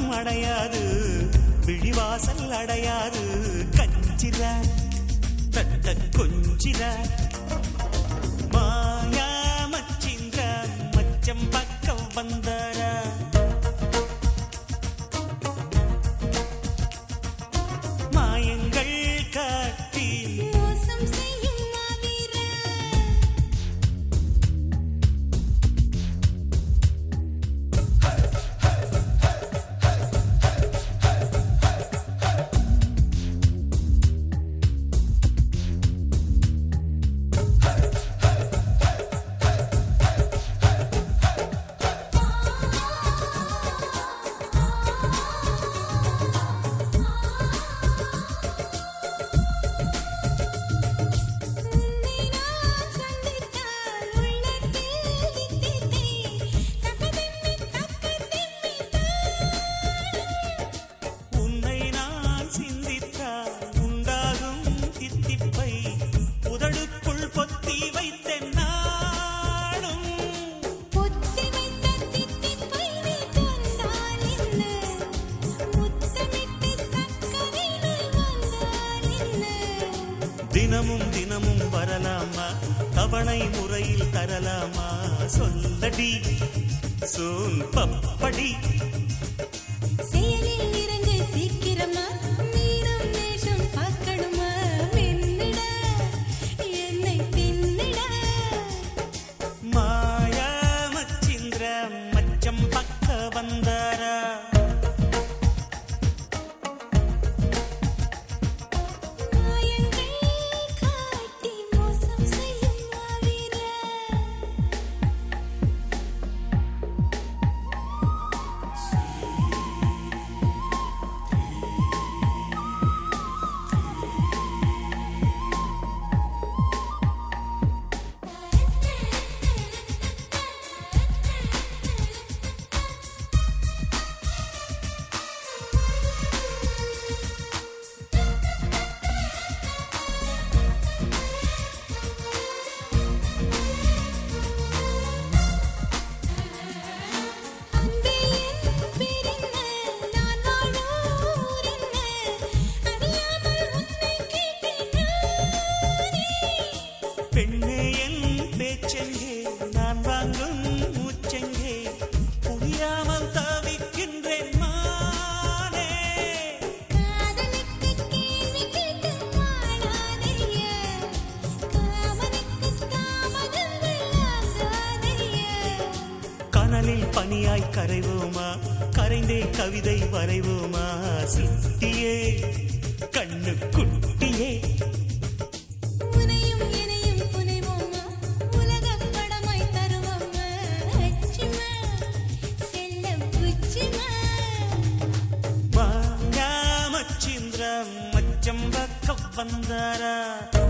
கதவும் அடையாது, விழிவாசல் அடையாது. கஞ்சிரா தட்ட கொஞ்சிரா மாயா மச்சிந்திரா மச்சம் பக்கம் வந்தாரா. மாயங்கள் காட்டி மோசம் செய்யும் மாவீரா. உன்னை நான் சிந்தித்தால் உண்டாகும் தித்திப்பை உதடுக்குள் பொத்தி வைத்தேன் நானும். பொத்தி வைத்த தித்திப்பை நீ தந்தால் என்ன, முத்தமிட்டு சக்கரையில் வந்தால் என்ன. தினமும் தினமும் வரலாமா, தவணை முறையில் தரலாமா, சொல்லடி சோன் பப்படி. செயலில் இறங்கு சீக்கிரமா, மீனம் நேசம் பார்க்கணுமா, மென்னிட என்னை தின்னிட. மாயா மச்சிந்திர மச்சம் பக்க வந்தாரா. மாயங்கள் காட்டி மோசம் செய்யும் மாவீரா. அன்பே என் பேரென்ன, நான் வாழும் ஊரென்ன, அறியாமல் உன்னை கேட்டேன் நானே. பெண்ணே என் பேச்செங்கே, நான் வாங்கும் மூச்செங்கே, புரியாமல் தவிக்கின்றேன் மானே. காதலுக்கு கேள்வி கேட்டு வாழாதையா, காமனுக்கு தாமதங்கள் ஆகாதையா. கனலில் பனியாய் கரைவோமா, கரைந்தே கவிதை வரைவோமா, சிட்டியே கண்ணு குட்டியே. உனையும் எனையும் புனைவோமா, உலகப் படமாய் தருவோமா, அச்சிமா செல்லம் புச்சிமா. மாயா மச்சிந்திர மச்சம் பக்க வந்தாரா.